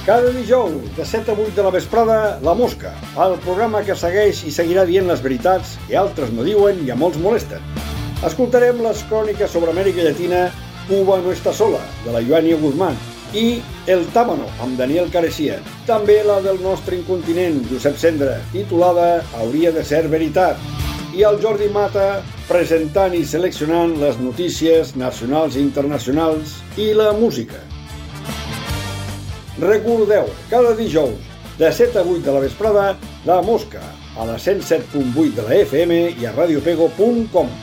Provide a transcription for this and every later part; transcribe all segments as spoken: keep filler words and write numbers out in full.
Cada dijous, de set a vuit de la vesprada, La Mosca, el programa que segueix i seguirà dient les veritats que altres no diuen i a molts molesten. Escoltarem les cròniques sobre Amèrica Llatina, Cuba no està sola, de la Ioania Guzmán, i El Tábano, amb Daniel Carecia. També la del nostre incontinent, Josep Cendra, titulada Hauria de ser veritat. I el Jordi Mata, presentant i seleccionant les notícies nacionals i internacionals i la música. Recordeu, cada dijous, de set a vuit de la vesprada, La Mosca, a la cent set punt vuit de la F M i a radiopego punt com.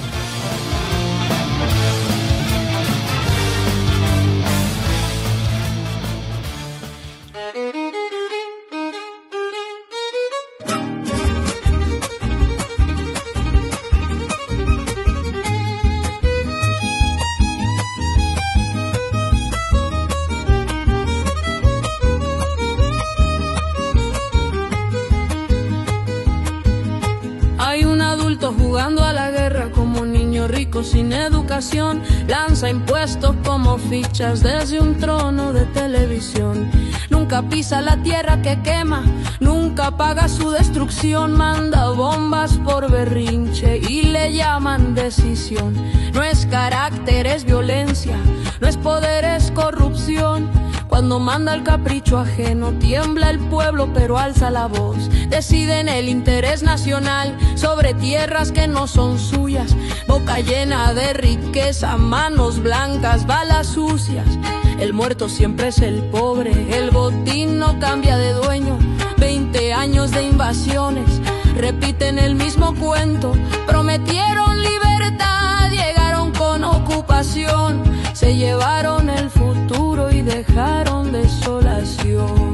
Sin educación, lanza impuestos como fichas desde un trono de televisión. Nunca pisa la tierra que quema, nunca paga su destrucción. Manda bombas por berrinche y le llaman decisión. No es carácter, es violencia, no es poder, es corrupción. Cuando manda el capricho ajeno, tiembla el pueblo pero alza la voz. Deciden el interés nacional sobre tierras que no son suyas. Boca llena de riqueza, manos blancas, balas sucias. El muerto siempre es el pobre, el botín no cambia de dueño. Veinte años de invasiones, repiten el mismo cuento. Prometieron libertad, llegaron con ocupación. Se llevaron el futuro y dejaron desolación.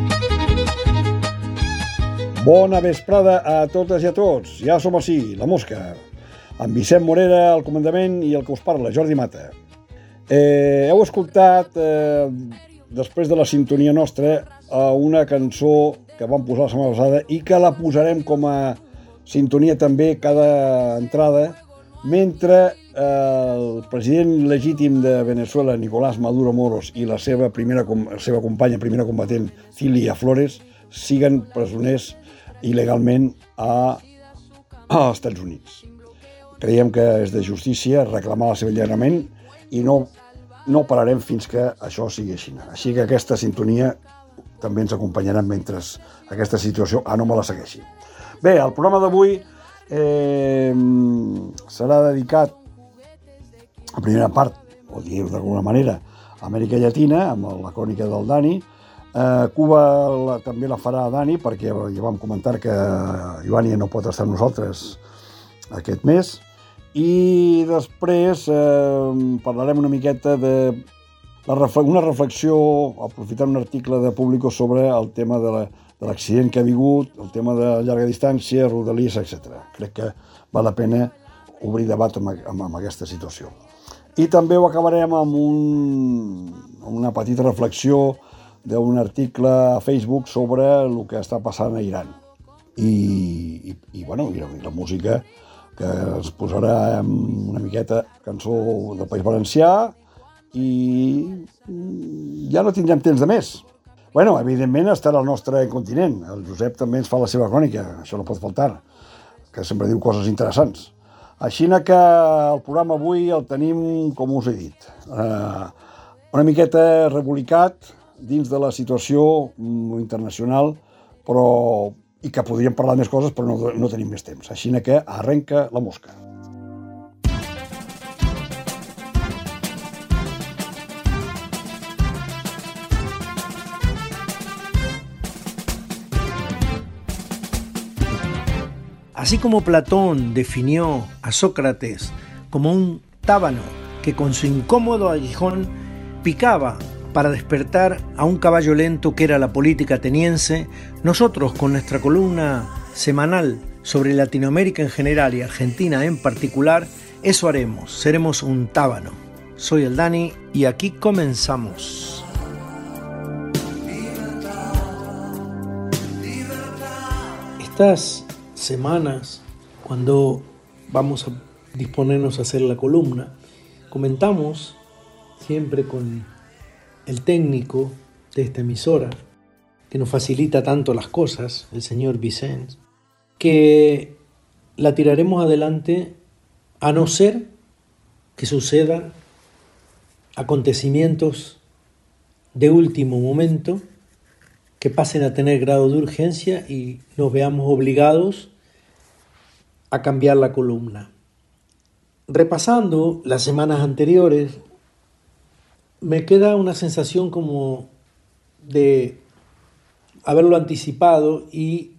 Bona vesprada a totes i a tots. Ja som així, La Mosca, amb Vicent Morera al comandament i el que us parla, Jordi Mata. Eh, heu escoltat, eh, després de la sintonia nostra, eh, una cançó que vam posar la setmana passada i que la posarem com a sintonia també cada entrada, mentre eh, el president legítim de Venezuela, Nicolás Maduro Moros, i la seva, primera, la seva companya, primera combatent, Cilia Flores, siguen presoners il·legalment a, als Estats Units. Creiem que és de justícia reclamar el seu alliberament i no, no pararem fins que això sigui així. Així que aquesta sintonia també ens acompanyarà mentre aquesta situació anòmala segueixi. Bé, el programa d'avui eh, serà dedicat a primera part, o dir-ho d'alguna manera, a Amèrica Llatina, amb la crònica del Dani. Uh, Cuba la, també la farà Dani, perquè ja vam comentar que Ioania no pot estar amb nosaltres aquest mes. I després eh, parlarem una miqueta de la refle- una reflexió, aprofitant un article de Público sobre el tema de, la, de l'accident que ha hagut, el tema de llarga distància, rodalies, etcètera. Crec que val la pena obrir debat amb, amb, amb aquesta situació. I també ho acabarem amb, un, amb una petita reflexió d'un article a Facebook sobre el que està passant a Iran. I, i, i, bueno, i la música que ens posarà una miqueta cançó del País Valencià i ja no tindrem temps de més. Bueno, evidentment estarà el nostre continent. El Josep també ens fa la seva crònica, això no pot faltar, que sempre diu coses interessants. Així que el programa avui el tenim, com us he dit, eh, una miqueta rebolicat dins de la situació internacional, però i que podríem parlar més coses, però no, no tenim més temps. Així que arrenca La Mosca. Así como Platón definió a Sócrates como un tábano que con su incómodo aguijón picaba para despertar a un caballo lento que era la política ateniense, nosotros con nuestra columna semanal sobre Latinoamérica en general y Argentina en particular, eso haremos, seremos un tábano. Soy el Dani y aquí comenzamos. Estas semanas, cuando vamos a disponernos a hacer la columna, comentamos siempre con el técnico de esta emisora, que nos facilita tanto las cosas, el señor Vicente, que la tiraremos adelante a no ser que sucedan acontecimientos de último momento que pasen a tener grado de urgencia y nos veamos obligados a cambiar la columna. Repasando las semanas anteriores, me queda una sensación como de haberlo anticipado y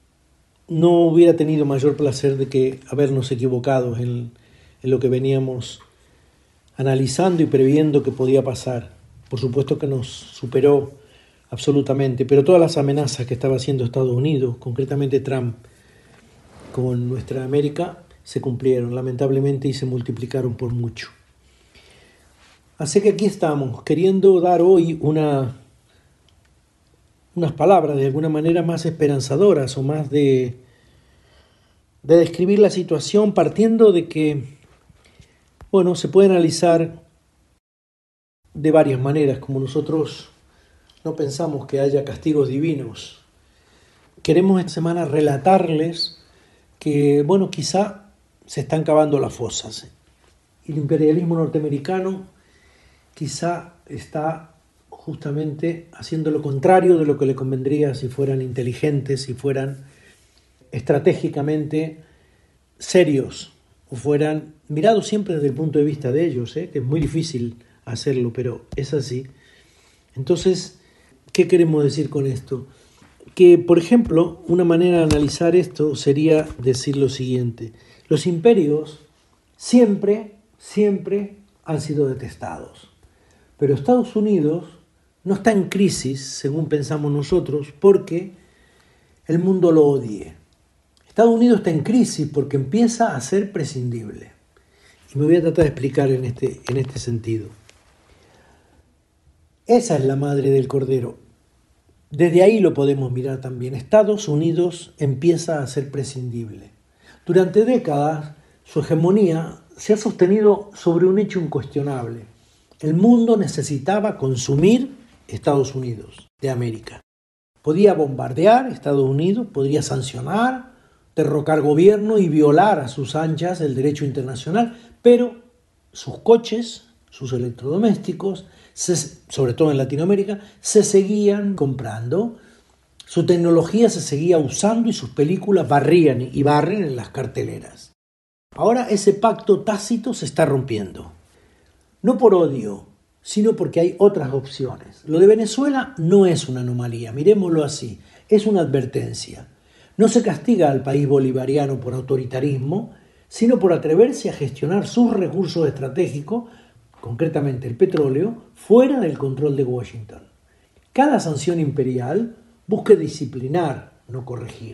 no hubiera tenido mayor placer de que habernos equivocado en, en lo que veníamos analizando y previendo que podía pasar. Por supuesto que nos superó absolutamente, pero todas las amenazas que estaba haciendo Estados Unidos, concretamente Trump, con nuestra América, se cumplieron lamentablemente y se multiplicaron por mucho. Así que aquí estamos, queriendo dar hoy una, unas palabras de alguna manera más esperanzadoras o más de, de describir la situación partiendo de que, bueno, se puede analizar de varias maneras, como nosotros no pensamos que haya castigos divinos. Queremos esta semana relatarles que, bueno, quizá se están cavando las fosas. El imperialismo norteamericano quizá está justamente haciendo lo contrario de lo que le convendría si fueran inteligentes, si fueran estratégicamente serios o fueran mirados siempre desde el punto de vista de ellos, ¿eh? que es muy difícil hacerlo, pero es así. Entonces, ¿qué queremos decir con esto? Que, por ejemplo, una manera de analizar esto sería decir lo siguiente. Los imperios siempre, siempre han sido detestados. Pero Estados Unidos no está en crisis, según pensamos nosotros, porque el mundo lo odie. Estados Unidos está en crisis porque empieza a ser prescindible. Y me voy a tratar de explicar en este, en este sentido. Esa es la madre del cordero. Desde ahí lo podemos mirar también. Estados Unidos empieza a ser prescindible. Durante décadas, su hegemonía se ha sostenido sobre un hecho incuestionable. El mundo necesitaba consumir Estados Unidos de América. Podía bombardear Estados Unidos, podría sancionar, derrocar gobierno y violar a sus anchas el derecho internacional, pero sus coches, sus electrodomésticos, se, sobre todo en Latinoamérica, se seguían comprando, su tecnología se seguía usando y sus películas barrían y barren en las carteleras. Ahora ese pacto tácito se está rompiendo. No por odio, sino porque hay otras opciones. Lo de Venezuela no es una anomalía, miremoslo así, es una advertencia. No se castiga al país bolivariano por autoritarismo, sino por atreverse a gestionar sus recursos estratégicos, concretamente el petróleo, fuera del control de Washington. Cada sanción imperial busca disciplinar, no corregir.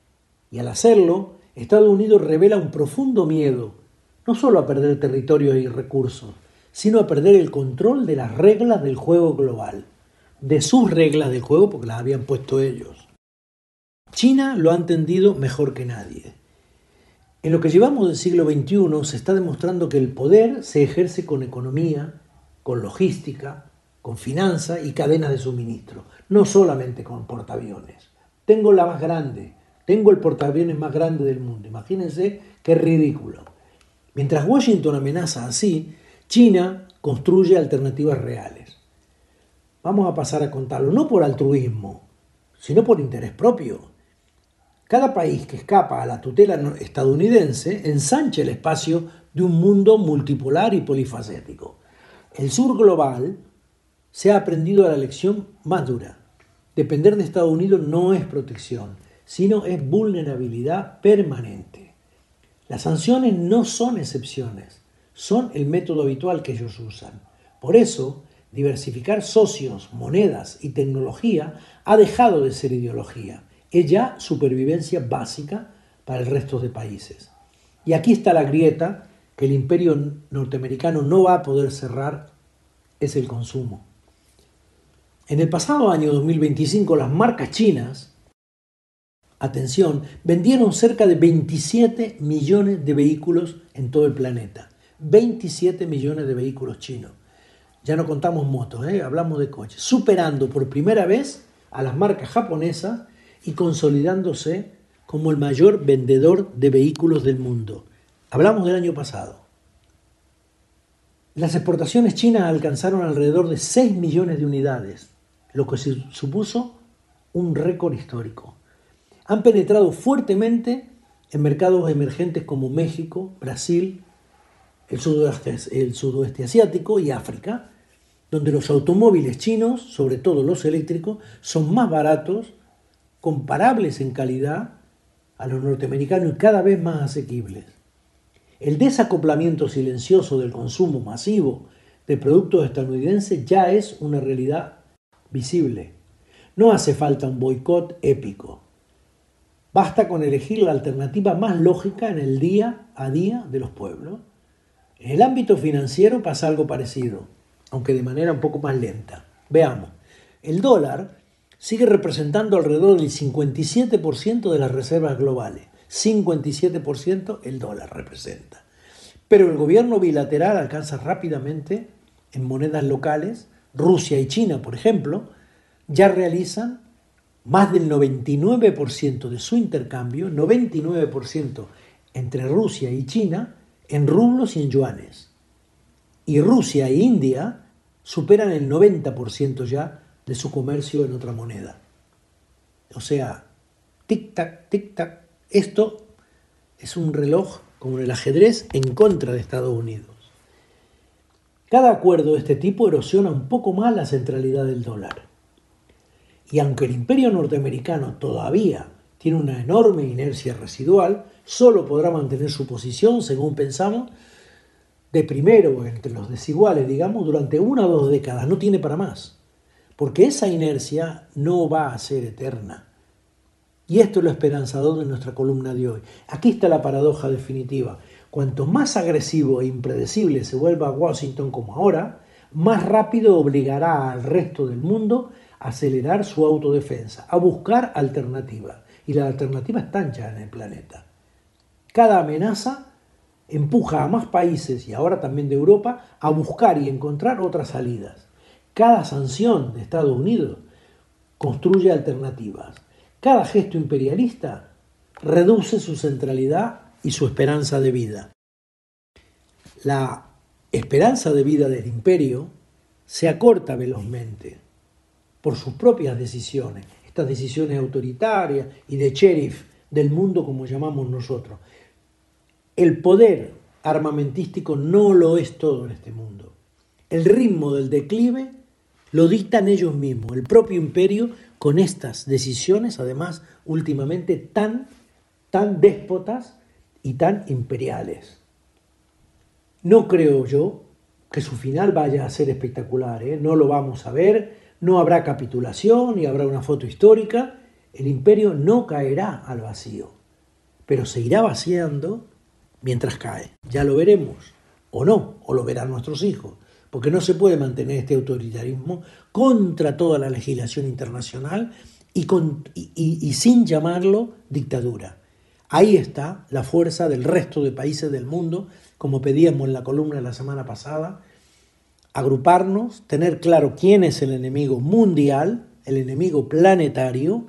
Y al hacerlo, Estados Unidos revela un profundo miedo, no solo a perder territorios y recursos, sino a perder el control de las reglas del juego global, de sus reglas del juego porque las habían puesto ellos. China lo ha entendido mejor que nadie. En lo que llevamos del siglo veintiuno se está demostrando que el poder se ejerce con economía, con logística, con finanzas y cadenas de suministro, no solamente con portaaviones. Tengo la más grande, tengo el portaaviones más grande del mundo. Imagínense qué ridículo. Mientras Washington amenaza así, China construye alternativas reales. Vamos a pasar a contarlo, no por altruismo, sino por interés propio. Cada país que escapa a la tutela estadounidense ensancha el espacio de un mundo multipolar y polifacético. El sur global se ha aprendido la lección más dura. Depender de Estados Unidos no es protección, sino es vulnerabilidad permanente. Las sanciones no son excepciones, son el método habitual que ellos usan. Por eso, diversificar socios, monedas y tecnología ha dejado de ser ideología. Es ya supervivencia básica para el resto de países. Y aquí está la grieta que el imperio norteamericano no va a poder cerrar, es el consumo. En el pasado año dos mil veinticinco, las marcas chinas, atención, vendieron cerca de veintisiete millones de vehículos en todo el planeta. veintisiete millones de vehículos chinos. ya no contamos motos, ¿eh? Hablamos de coches, superando por primera vez a las marcas japonesas y consolidándose como el mayor vendedor de vehículos del mundo. Hablamos del año pasado. Las exportaciones chinas alcanzaron alrededor de seis millones de unidades, lo que supuso un récord histórico. Han penetrado fuertemente en mercados emergentes como México, Brasil, el sudoeste, el sudoeste asiático y África, donde los automóviles chinos, sobre todo los eléctricos, son más baratos, comparables en calidad a los norteamericanos y cada vez más asequibles. El desacoplamiento silencioso del consumo masivo de productos estadounidenses ya es una realidad visible. No hace falta un boicot épico. Basta con elegir la alternativa más lógica en el día a día de los pueblos. En el ámbito financiero pasa algo parecido, aunque de manera un poco más lenta. Veamos, el dólar sigue representando alrededor del cincuenta y siete por ciento de las reservas globales. cincuenta y siete por ciento el dólar representa. Pero el gobierno bilateral alcanza rápidamente en monedas locales. Rusia y China, por ejemplo, ya realizan más del noventa y nueve por ciento de su intercambio, noventa y nueve por ciento entre Rusia y China, en rublos y en yuanes. Y Rusia e India superan el noventa por ciento ya de su comercio en otra moneda. O sea, tic-tac, tic-tac. Esto es un reloj como el ajedrez en contra de Estados Unidos. Cada acuerdo de este tipo erosiona un poco más la centralidad del dólar. Y aunque el imperio norteamericano todavía tiene una enorme inercia residual, solo podrá mantener su posición, según pensamos, de primero entre los desiguales, digamos, durante una o dos décadas. No tiene para más, porque esa inercia no va a ser eterna. Y esto es lo esperanzador de nuestra columna de hoy. Aquí está la paradoja definitiva. Cuanto más agresivo e impredecible se vuelva Washington como ahora, más rápido obligará al resto del mundo a acelerar su autodefensa, a buscar alternativas. Y las alternativas están ya en el planeta. Cada amenaza empuja a más países, y ahora también de Europa, a buscar y encontrar otras salidas. Cada sanción de Estados Unidos construye alternativas. Cada gesto imperialista reduce su centralidad y su esperanza de vida. La esperanza de vida del imperio se acorta velozmente por sus propias decisiones, estas decisiones autoritarias y de sheriff del mundo como llamamos nosotros. El poder armamentístico no lo es todo en este mundo. El ritmo del declive lo dictan ellos mismos, el propio imperio, con estas decisiones, además, últimamente tan, tan déspotas y tan imperiales. No creo yo que su final vaya a ser espectacular, ¿eh? No lo vamos a ver, no habrá capitulación y habrá una foto histórica. El imperio no caerá al vacío, pero se irá vaciando mientras cae. Ya lo veremos, o no, o lo verán nuestros hijos, porque no se puede mantener este autoritarismo contra toda la legislación internacional y, con, y, y, y sin llamarlo dictadura. Ahí está la fuerza del resto de países del mundo, como pedíamos en la columna de la semana pasada, agruparnos, tener claro quién es el enemigo mundial, el enemigo planetario,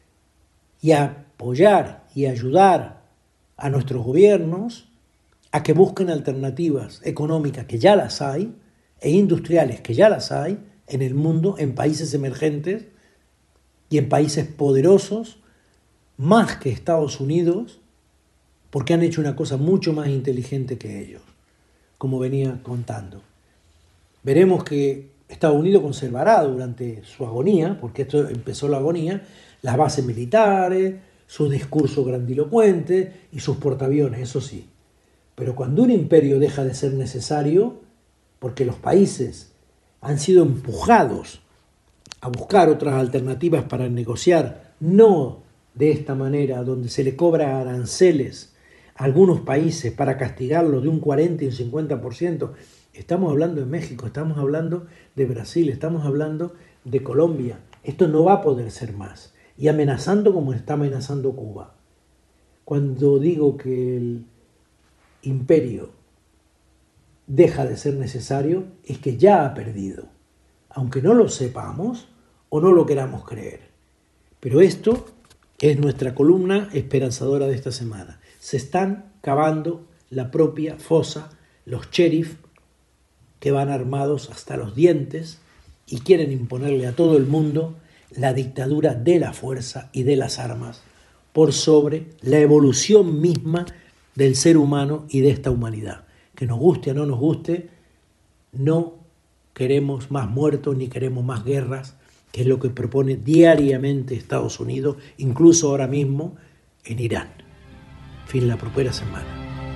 y apoyar y ayudar a nuestros gobiernos a que busquen alternativas económicas, que ya las hay, e industriales, que ya las hay en el mundo, en países emergentes y en países poderosos, más que Estados Unidos, porque han hecho una cosa mucho más inteligente que ellos, como venía contando. Veremos que Estados Unidos conservará durante su agonía, porque esto empezó la agonía, las bases militares, su discurso grandilocuente y sus portaaviones, eso sí. Pero cuando un imperio deja de ser necesario, porque los países han sido empujados a buscar otras alternativas para negociar, no de esta manera, donde se le cobra aranceles a algunos países para castigarlos de un cuarenta y un cincuenta por ciento. Estamos hablando de México, estamos hablando de Brasil, estamos hablando de Colombia. Esto no va a poder ser más. Y amenazando como está amenazando Cuba. Cuando digo que el imperio deja de ser necesario es que ya ha perdido, aunque no lo sepamos o no lo queramos creer. Pero esto es nuestra columna esperanzadora de esta semana. Se están cavando la propia fosa los sheriff que van armados hasta los dientes y quieren imponerle a todo el mundo la dictadura de la fuerza y de las armas por sobre la evolución misma del ser humano y de esta humanidad. Que nos guste o no nos guste, no queremos más muertos ni queremos más guerras, que es lo que propone diariamente Estados Unidos, incluso ahora mismo en Irán. Fin la propera semana.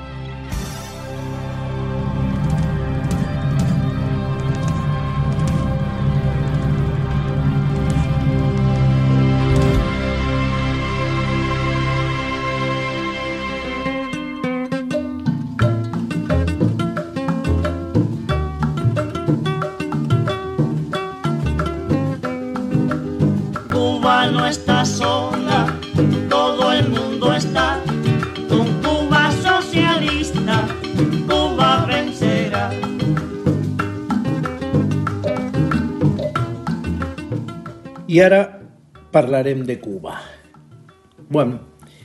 Cuba no está sola, todo el mundo está con Cuba socialista, Cuba vencerá. I ara parlarem de Cuba. Bueno,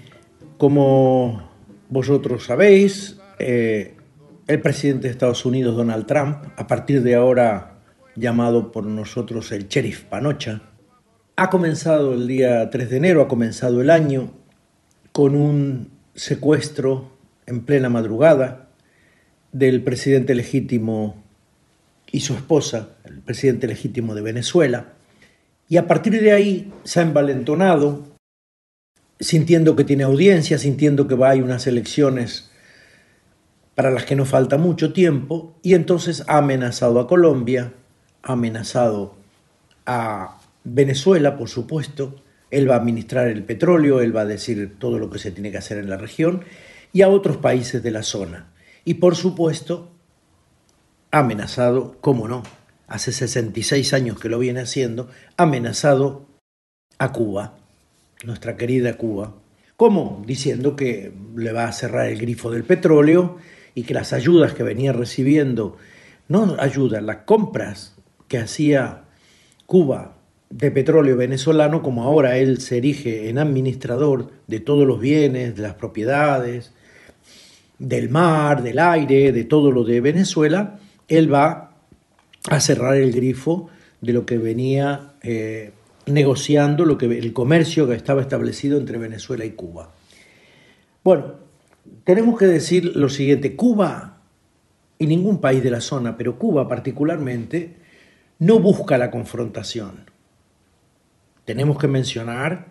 como vosotros sabéis, eh, el presidente de Estados Unidos, Donald Trump, a partir de ahora llamado por nosotros el Sheriff Panocha, ha comenzado el día tres de enero, ha comenzado el año con un secuestro en plena madrugada del presidente legítimo y su esposa, el presidente legítimo de Venezuela, y a partir de ahí se ha envalentonado, sintiendo que tiene audiencia, sintiendo que va a haber unas elecciones para las que no falta mucho tiempo, y entonces ha amenazado a Colombia, ha amenazado a Venezuela, por supuesto. Él va a administrar el petróleo, él va a decir todo lo que se tiene que hacer en la región, y a otros países de la zona. Y por supuesto, ha amenazado, cómo no, hace sesenta y seis años que lo viene haciendo, ha amenazado a Cuba, nuestra querida Cuba. ¿Cómo? Diciendo que le va a cerrar el grifo del petróleo y que las ayudas que venía recibiendo, no ayudas, las compras que hacía Cuba de petróleo venezolano, como ahora él se erige en administrador de todos los bienes, de las propiedades, del mar, del aire, de todo lo de Venezuela, él va a cerrar el grifo de lo que venía eh, negociando, lo que, el comercio que estaba establecido entre Venezuela y Cuba. Bueno, tenemos que decir lo siguiente: Cuba, y ningún país de la zona, pero Cuba particularmente, no busca la confrontación. Tenemos que mencionar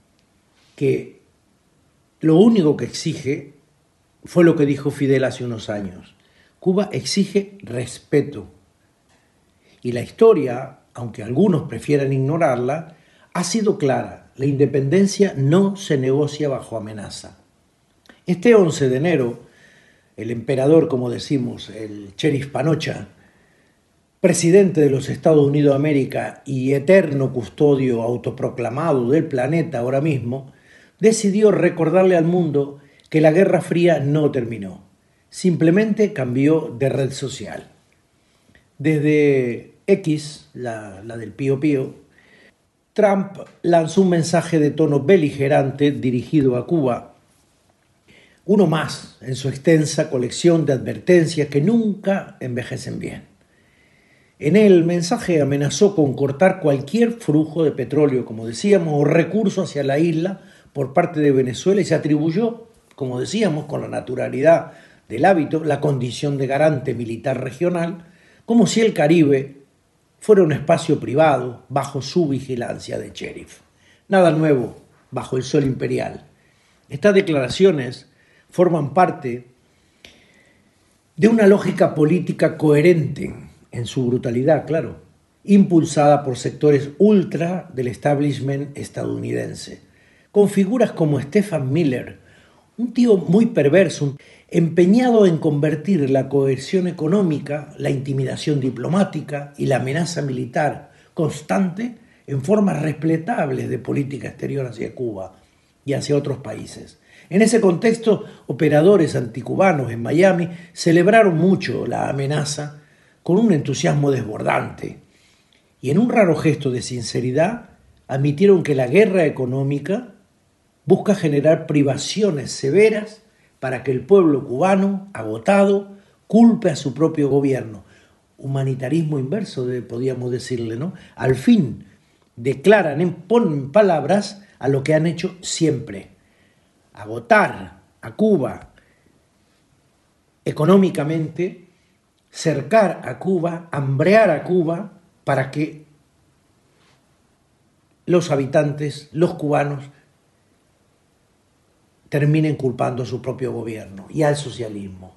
que lo único que exige fue lo que dijo Fidel hace unos años. Cuba exige respeto. Y la historia, aunque algunos prefieran ignorarla, ha sido clara. La independencia no se negocia bajo amenaza. Este once de enero, el emperador, como decimos, el Sheriff Panocha, presidente de los Estados Unidos de América y eterno custodio autoproclamado del planeta ahora mismo, decidió recordarle al mundo que la Guerra Fría no terminó, simplemente cambió de red social. Desde X, la, la del Pío Pío, Trump lanzó un mensaje de tono beligerante dirigido a Cuba, uno más en su extensa colección de advertencias que nunca envejecen bien. En el mensaje amenazó con cortar cualquier flujo de petróleo, como decíamos, o recurso hacia la isla por parte de Venezuela, y se atribuyó, como decíamos, con la naturalidad del hábito, la condición de garante militar regional, como si el Caribe fuera un espacio privado bajo su vigilancia de sheriff. Nada nuevo bajo el sol imperial. Estas declaraciones forman parte de una lógica política coherente en su brutalidad, claro, impulsada por sectores ultra del establishment estadounidense, con figuras como Stephen Miller, un tío muy perverso, empeñado en convertir la coerción económica, la intimidación diplomática y la amenaza militar constante en formas respetables de política exterior hacia Cuba y hacia otros países. En ese contexto, operadores anticubanos en Miami celebraron mucho la amenaza con un entusiasmo desbordante y en un raro gesto de sinceridad admitieron que la guerra económica busca generar privaciones severas para que el pueblo cubano, agotado, culpe a su propio gobierno. Humanitarismo inverso, podríamos decirle, ¿no? Al fin, declaran, en, ponen palabras a lo que han hecho siempre: agotar a Cuba económicamente, cercar a Cuba, hambrear a Cuba para que los habitantes, los cubanos, terminen culpando a su propio gobierno y al socialismo.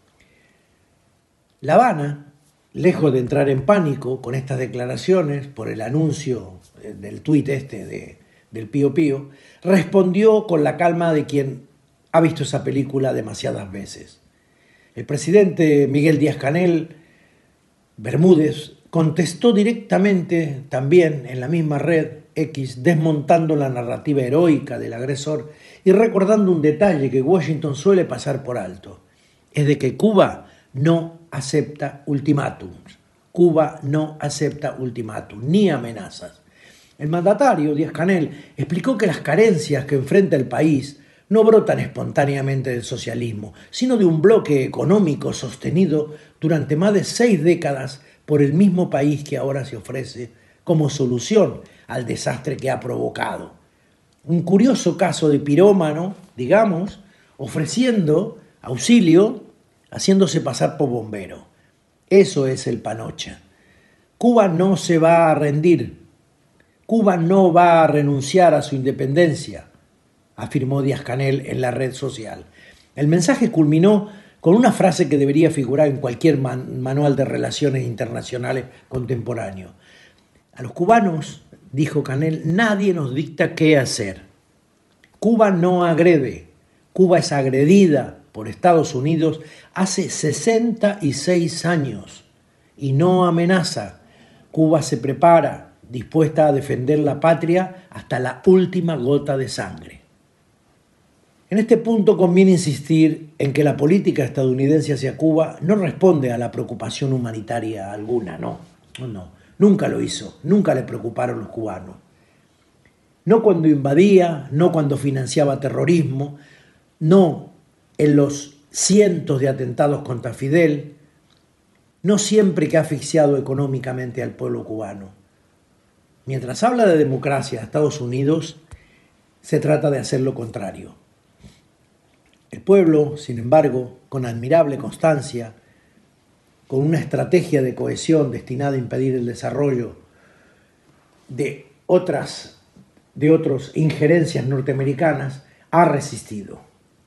La Habana, lejos de entrar en pánico con estas declaraciones por el anuncio del tuit este de, del Pío Pío, respondió con la calma de quien ha visto esa película demasiadas veces. El presidente Miguel Díaz-Canel Bermúdez contestó directamente también en la misma red X, desmontando la narrativa heroica del agresor y recordando un detalle que Washington suele pasar por alto: es de que Cuba no acepta ultimátums. Cuba no acepta ultimátums ni amenazas. El mandatario Díaz-Canel explicó que las carencias que enfrenta el país no brotan espontáneamente del socialismo, sino de un bloque económico sostenido durante más de seis décadas por el mismo país que ahora se ofrece como solución al desastre que ha provocado. Un curioso caso de pirómano, digamos, ofreciendo auxilio, haciéndose pasar por bombero. Eso es el Panocha. Cuba no se va a rendir. Cuba no va a renunciar a su independencia, afirmó Díaz-Canel en la red social. El mensaje culminó con una frase que debería figurar en cualquier man- manual de relaciones internacionales contemporáneo. A los cubanos, dijo Canel, nadie nos dicta qué hacer. Cuba no agrede. Cuba es agredida por Estados Unidos hace sesenta y seis años y no amenaza. Cuba se prepara, dispuesta a defender la patria hasta la última gota de sangre. En este punto conviene insistir en que la política estadounidense hacia Cuba no responde a la preocupación humanitaria alguna, no, no, no. Nunca lo hizo, nunca le preocuparon los cubanos. No cuando invadía, no cuando financiaba terrorismo, no en los cientos de atentados contra Fidel, no siempre que ha asfixiado económicamente al pueblo cubano. Mientras habla de democracia a Estados Unidos, se trata de hacer lo contrario. El pueblo, sin embargo, con admirable constancia, con una estrategia de cohesión destinada a impedir el desarrollo de otras, de otras injerencias norteamericanas, ha resistido.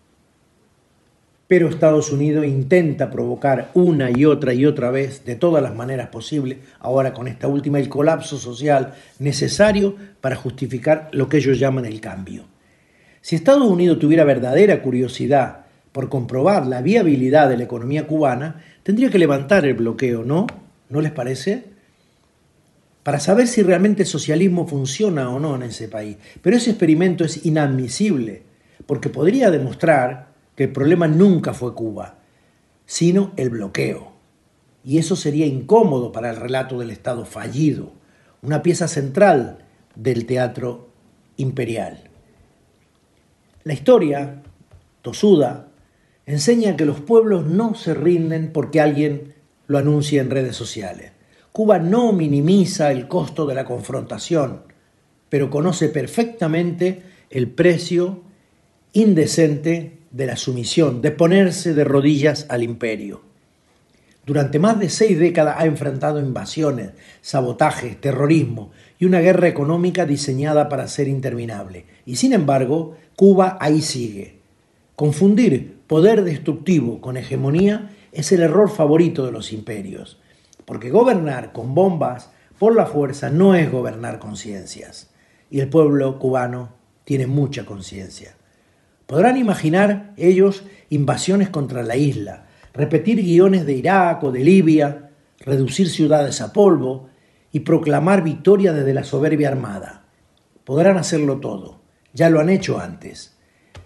Pero Estados Unidos intenta provocar una y otra y otra vez, de todas las maneras posibles, ahora con esta última, el colapso social necesario para justificar lo que ellos llaman el cambio. Si Estados Unidos tuviera verdadera curiosidad por comprobar la viabilidad de la economía cubana, tendría que levantar el bloqueo, ¿no? ¿No les parece? Para saber si realmente el socialismo funciona o no en ese país. Pero ese experimento es inadmisible, porque podría demostrar que el problema nunca fue Cuba, sino el bloqueo. Y eso sería incómodo para el relato del Estado fallido, una pieza central del teatro imperial. La historia, tosuda, enseña que los pueblos no se rinden porque alguien lo anuncia en redes sociales. Cuba no minimiza el costo de la confrontación, pero conoce perfectamente el precio indecente de la sumisión, de ponerse de rodillas al imperio. Durante más de seis décadas ha enfrentado invasiones, sabotajes, terrorismo y una guerra económica diseñada para ser interminable. Y sin embargo, Cuba ahí sigue. Confundir poder destructivo con hegemonía es el error favorito de los imperios, porque gobernar con bombas por la fuerza no es gobernar conciencias, y el pueblo cubano tiene mucha conciencia. Podrán imaginar ellos invasiones contra la isla, repetir guiones de Irak o de Libia, reducir ciudades a polvo y proclamar victoria desde la soberbia armada. Podrán hacerlo todo, ya lo han hecho antes.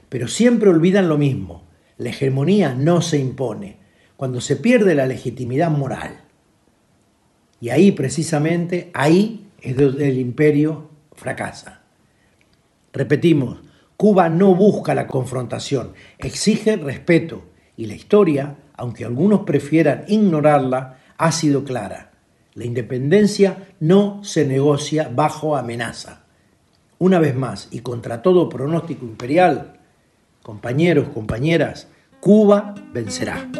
pero siempre olvidan lo mismo. La hegemonía no se impone cuando se pierde la legitimidad moral. Y ahí, precisamente, ahí es donde el imperio fracasa. Repetimos, Cuba no busca la confrontación, exige respeto, y la historia, aunque algunos prefieran ignorarla, ha sido clara. La independencia no se negocia bajo amenaza. Una vez más, y contra todo pronóstico imperial, compañeros, compañeras, Cuba vencerá.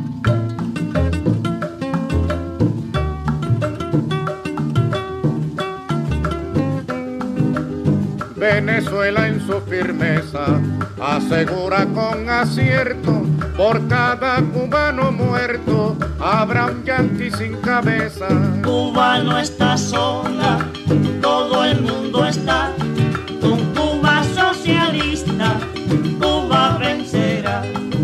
Venezuela en su firmeza asegura con acierto, por cada cubano muerto habrá un yanqui sin cabeza. Cuba no está sola, todo el mundo está con Cuba socialista, Cuba vencerá.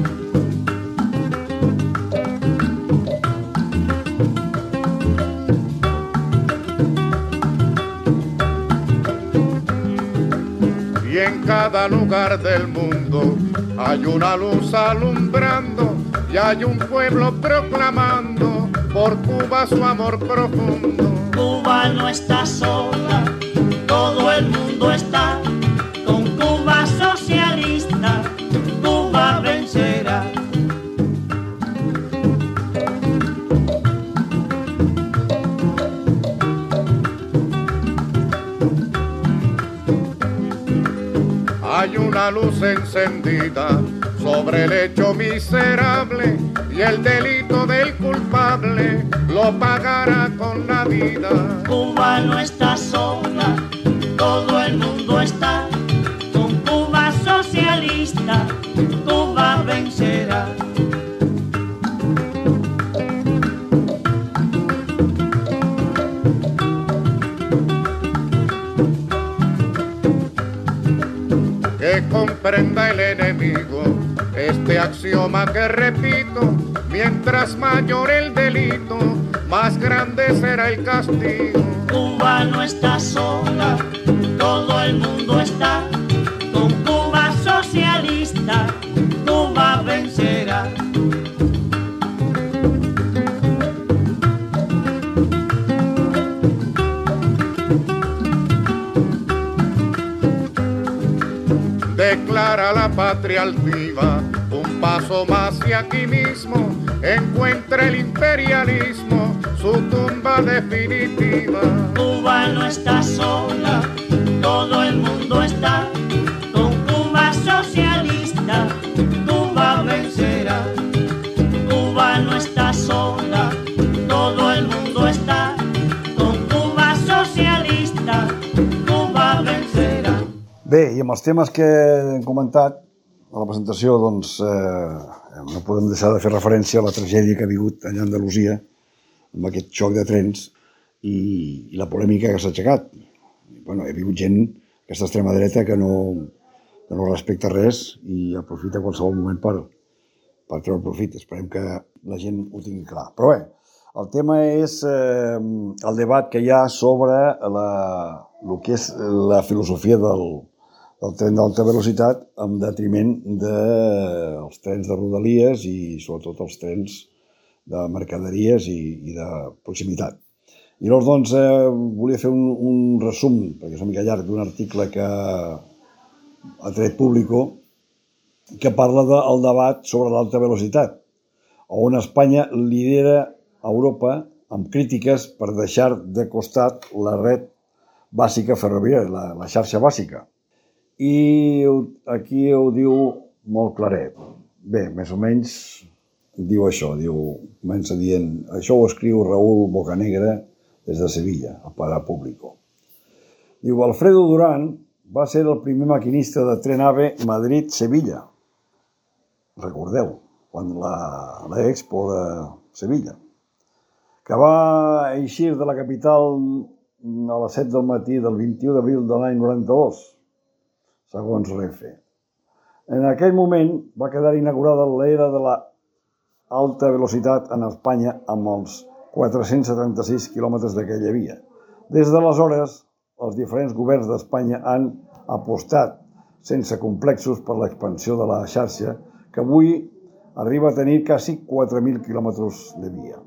Y en cada lugar del mundo hay una luz alumbrando y hay un pueblo proclamando por Cuba su amor profundo. Cuba no está sola, todo el mundo está con Cuba socialista, Cuba vencerá. Hay una luz encendida sobre el hecho miserable y el delito del culpable lo pagará con la vida. Cuba no está sola, todo el mundo está con Cuba socialista, Cuba vencerá. Que comprenda el enemigo este axioma que repito: mientras mayor el delito, más grande será el castigo. Cuba no está sola, todo el mundo está con Cuba socialista, Cuba vencerá. Declara la patria altiva, un paso más y aquí mismo encuentra el imperialismo su tumba definitiva. Cuba no está sola, todo el mundo está con Cuba socialista, Cuba vencerá. Cuba no está sola, todo el mundo está con Cuba socialista, Cuba vencerà. Bé, i amb els temes que hem comentat a la presentació, doncs, eh, no podem deixar de fer referència a la tragèdia que ha vingut allà a Andalusia, amb aquest xoc de trens i, i la polèmica que s'ha aixecat. Bueno, he vingut gent, aquesta extrema dreta, que no, que no respecta res i aprofita qualsevol moment per, per treure profit. Esperem que la gent ho tingui clar. Però bé, el tema és eh, el debat que hi ha sobre la, el que és la filosofia del, del tren d'alta velocitat en detriment dels de, trens de rodalies i sobretot els trens de mercaderies i, i de proximitat. I llavors, doncs, eh, volia fer un, un resum, perquè és una mica llarg, d'un article que ha tret Público, que parla del debat sobre l'alta velocitat, on Espanya lidera a Europa amb crítiques per deixar de costat la red bàsica ferroviària, la, la xarxa bàsica. I aquí ho diu molt claret. Bé, més o menys diu això, diu, comença dient, això ho escriu Raúl Bocanegra des de Sevilla, al Para Público. Diu, Alfredo Durán va ser el primer maquinista de tren AVE Madrid-Sevilla. Recordeu, quan la, la Expo de Sevilla, que va eixir de la capital a les set del matí del vint-i-u d'abril de l'any noranta-dos, segons Renfe. En aquell moment va quedar inaugurada l'era de la alta velocitat en Espanya amb els quatre-cents setanta-sis quilòmetres d'aquella via. Des d'aleshores, els diferents governs d'Espanya han apostat sense complexos per l'expansió de la xarxa, que avui arriba a tenir quasi quatre mil quilòmetres de via.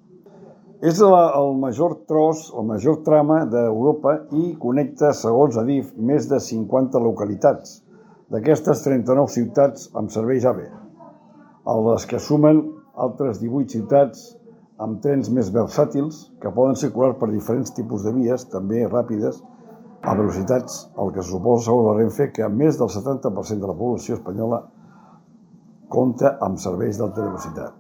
És la, el major tros, el major trama d'Europa i connecta, segons Adif, més de cinquanta localitats. D'aquestes, trenta-nou ciutats amb serveis A V E, a les que sumen altres divuit ciutats amb trens més versàtils que poden circular per diferents tipus de vies, també ràpides, a velocitats, el que se suposa, segons la Renfe, que més del setanta per cent de la població espanyola compta amb serveis d'alta velocitat.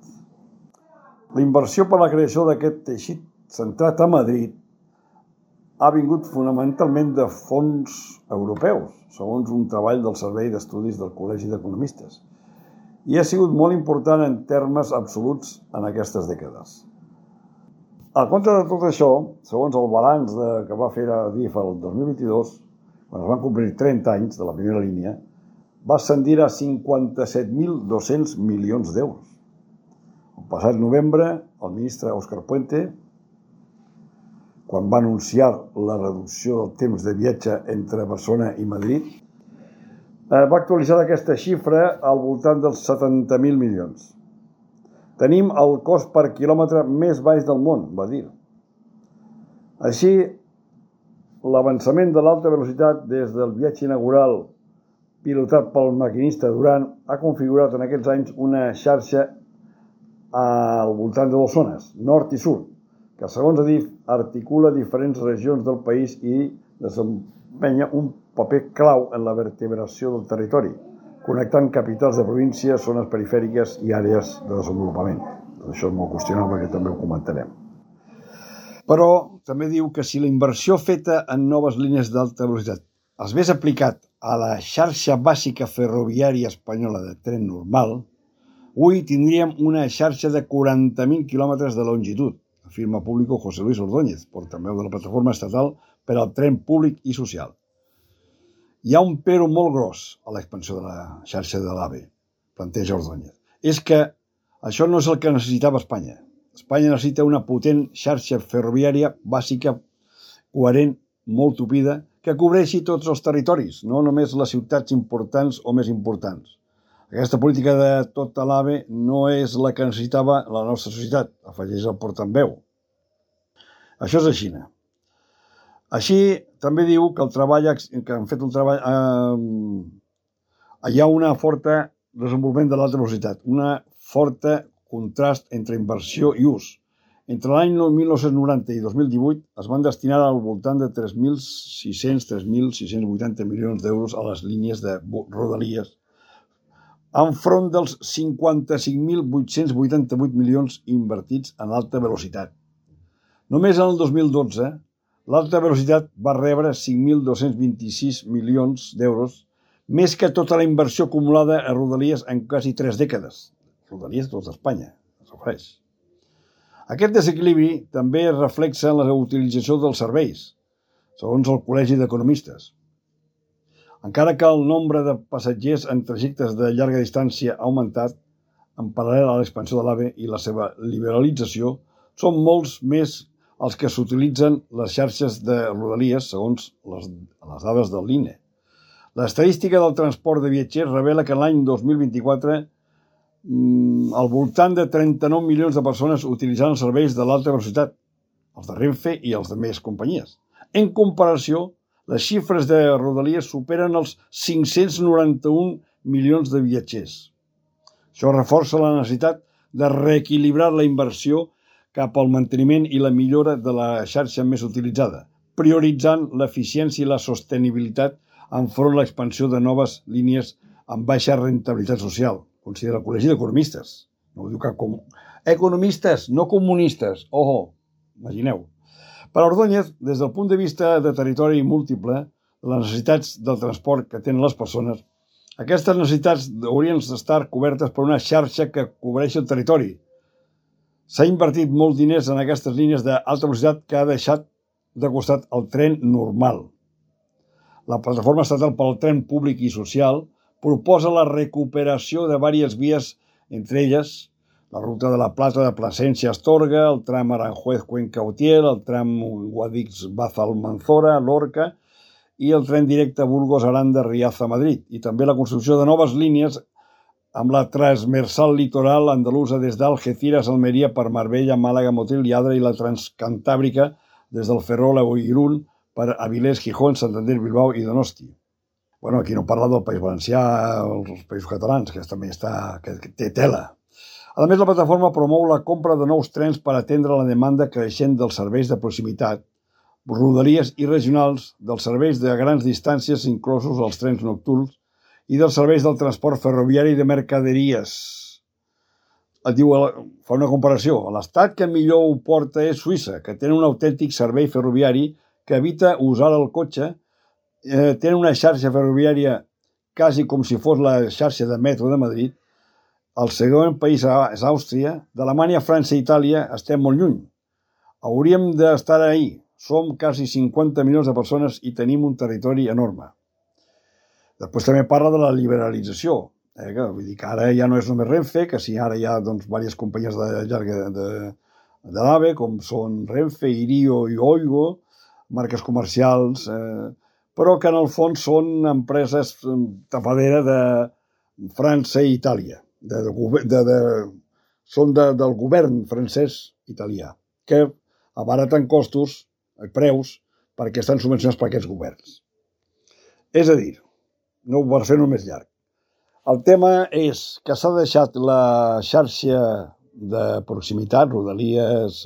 La inversió per a la creació d'aquest teixit centrat a Madrid ha vingut fonamentalment de fons europeus, segons un treball del Servei d'Estudis del Col·legi d'Economistes, i ha sigut molt important en termes absoluts en aquestes dècades. A compte de tot això, segons el balanç de, que va fer Adif el dos mil vint-i-dos, quan es van complir trenta anys de la primera línia, va ascendir a cinquanta-set mil dos-cents milions d'euros. El passat novembre, el ministre Òscar Puente, quan va anunciar la reducció del temps de viatge entre Barcelona i Madrid, va actualitzar aquesta xifra al voltant dels setanta mil milions. Tenim el cost per quilòmetre més baix del món, va dir. Així, l'avançament de l'alta velocitat des del viatge inaugural pilotat pel maquinista Duran ha configurat en aquests anys una xarxa al voltant de dues zones, nord i sud, que segons Adif articula diferents regions del país i desempeña un paper clau en la vertebració del territori, connectant capitals de província, zones perifèriques i àrees de desenvolupament. Això és molt qüestionable, que també ho comentarem. Però també diu que si la inversió feta en noves línies d'alta velocitat es vés aplicat a la xarxa bàsica ferroviària espanyola de tren normal, avui tindríem una xarxa de quaranta mil quilòmetres de longitud, afirma Público José Luis Ordóñez, portaveu de la plataforma estatal per al tren públic i social. Hi ha un però molt gros a l'expansió de la xarxa de l'A V E, planteja Ordóñez. És que això no és el que necessitava Espanya. Espanya necessita una potent xarxa ferroviària bàsica, coherent, molt tupida, que cobreixi tots els territoris, no només les ciutats importants o més importants. Aquesta política de tota l'A V E no és la que necessitava la nostra societat, afegeix el portaveu. Això és així. Així, també diu que el treball, que han fet un treball, eh, hi ha una forta desenvolupament de l'alta velocitat, una forta contrast entre inversió i ús. Entre l'any mil nou-cents noranta i dos mil divuit es van destinar al voltant de tres mil sis-cents a tres mil sis-cents vuitanta milions d'euros a les línies de rodalies, enfront dels cinquanta-cinc mil vuit-cents vuitanta-vuit milions invertits en alta velocitat. Només en el dos mil dotze, l'alta velocitat va rebre cinc mil dos-cents vint-i-sis milions d'euros, més que tota la inversió acumulada a rodalies en quasi tres dècades. Rodalies de tota Espanya, s'ofereix. Aquest desequilibri també es reflexa en la utilització dels serveis, segons el Col·legi d'Economistes. Encara que el nombre de passatgers en trajectes de llarga distància ha augmentat, en paral·lel a l'expansió de l'A V E i la seva liberalització, són molts més els que s'utilitzen les xarxes de rodalies, segons les, les dades del l'I N E. L'estadística del transport de viatgers revela que l'any dos mil vint-i-quatre al voltant de trenta-nou milions de persones utilitzaran els serveis de l'alta velocitat, els de Renfe i els de més companyies. En comparació, les xifres de rodalies superen els cinc-cents noranta-un milions de viatgers. Això reforça la necessitat de reequilibrar la inversió cap al manteniment i la millora de la xarxa més utilitzada, prioritzant l'eficiència i la sostenibilitat enfront de l'expansió de noves línies amb baixa rentabilitat social, considera el Col·legi d'Economistes. No ho diu cap com... Economistes, no comunistes. Ojo, imagineu. Per Ordóñez, des del punt de vista de territori múltiple, de les necessitats del transport que tenen les persones, aquestes necessitats haurien d'estar cobertes per una xarxa que cobreixi el territori. S'ha invertit molts diners en aquestes línies d'alta velocitat que ha deixat de costat el tren normal. La plataforma estatal pel tren públic i social proposa la recuperació de diverses vies, entre elles la ruta de la Plata de Plasencia a Astorga, el tram Aranjuez-Cuenca-Utiel, el tram Guadix-Bazal-Manzora, Lorca, i el tren directe Burgos-Aranda-Riaza-Madrid, i també la construcció de noves línies amb la transversal litoral andalusa des d'Algeciras-Almeria per Marbella, Màlaga, Motril i Adra, i la transcantàbrica des del Ferrol a Irún per Avilés, Gijón, Santander, Bilbao i Donosti. Bueno, aquí no parla del País Valencià, els països catalans, que també està, que té tela. A més, la plataforma promou la compra de nous trens per atendre la demanda creixent dels serveis de proximitat, rodalies i regionals, dels serveis de grans distàncies, inclosos els trens nocturns, i dels serveis del transport ferroviari de mercaderies. Et diu, fa una comparació. L'estat que millor ho porta és Suïssa, que té un autèntic servei ferroviari que evita usar el cotxe, eh, té una xarxa ferroviària quasi com si fos la xarxa de metro de Madrid. El segon país és Àustria. D'Alemanya, França i Itàlia estem molt lluny. Hauríem d'estar ahí. Som quasi cinquanta milions de persones i tenim un territori enorme. Després també parla de la liberalització. Eh, que, vull dir que ara ja no és només Renfe, que sí, ara hi ha doncs, diverses companyies de llarga de, de l'AVE, com són Renfe, Irio i Oigo, marques comercials, eh, però que en el fons són empreses tapadera de França i Itàlia. De, de, de, de, són de, del govern francès-italià, que abaraten costos, preus, perquè estan subvencionats per aquests governs. És a dir, no per fer-ho més llarg, el tema és que s'ha deixat la xarxa de proximitat, rodalies,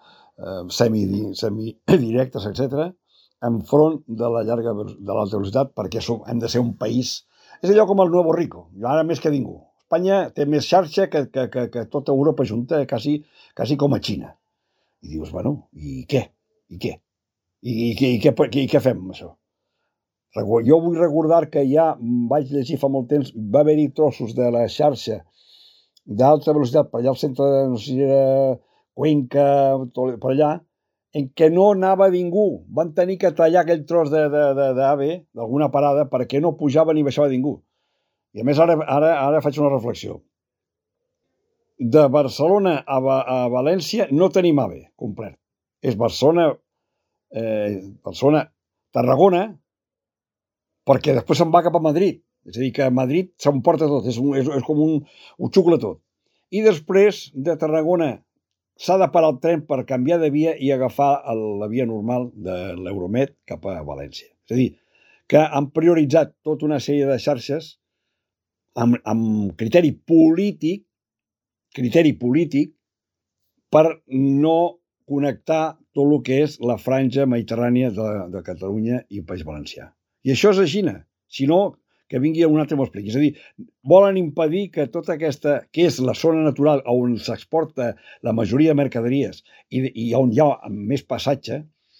semidirectes, etcètera, enfront de la llarga de l'alta velocitat, perquè hem de ser un país... És allò com el Nuevo Rico, ara més que ningú. Espanya té més xarxa que, que, que, que tota Europa junta, quasi, quasi com a Xina. I dius, bueno, i què? I què? I, i, i, i, què, i què fem amb això? Jo vull recordar que ja vaig llegir fa molt temps, va haver-hi trossos de la xarxa d'alta velocitat per allà al centre, no sé si era Cuenca, per allà, en què no anava ningú. Van tenir que tallar aquell tros d'AVE, d'alguna parada, perquè no pujava ni baixava ningú. I a més, ara, ara, ara faig una reflexió. De Barcelona a, a València no tenim AVE complet. És Barcelona, eh, Barcelona, Tarragona, perquè després se'n va cap a Madrid. És a dir, que a Madrid s'emporta tot, és, un, és, és com un... ho xucla tot. I després, de Tarragona, s'ha de parar el tren per canviar de via i agafar el, la via normal de l'Euromed cap a València. És a dir, que han prioritzat tota una sèrie de xarxes amb, amb criteri polític, criteri polític, per no connectar tot el que és la franja mediterrània de, de Catalunya i el País Valencià. I això és així, si no, que vingui un altre i m'ho expliqui. És a dir, volen impedir que tota aquesta, que és la zona natural on s'exporta la majoria de mercaderies i, i on hi ha més passatge,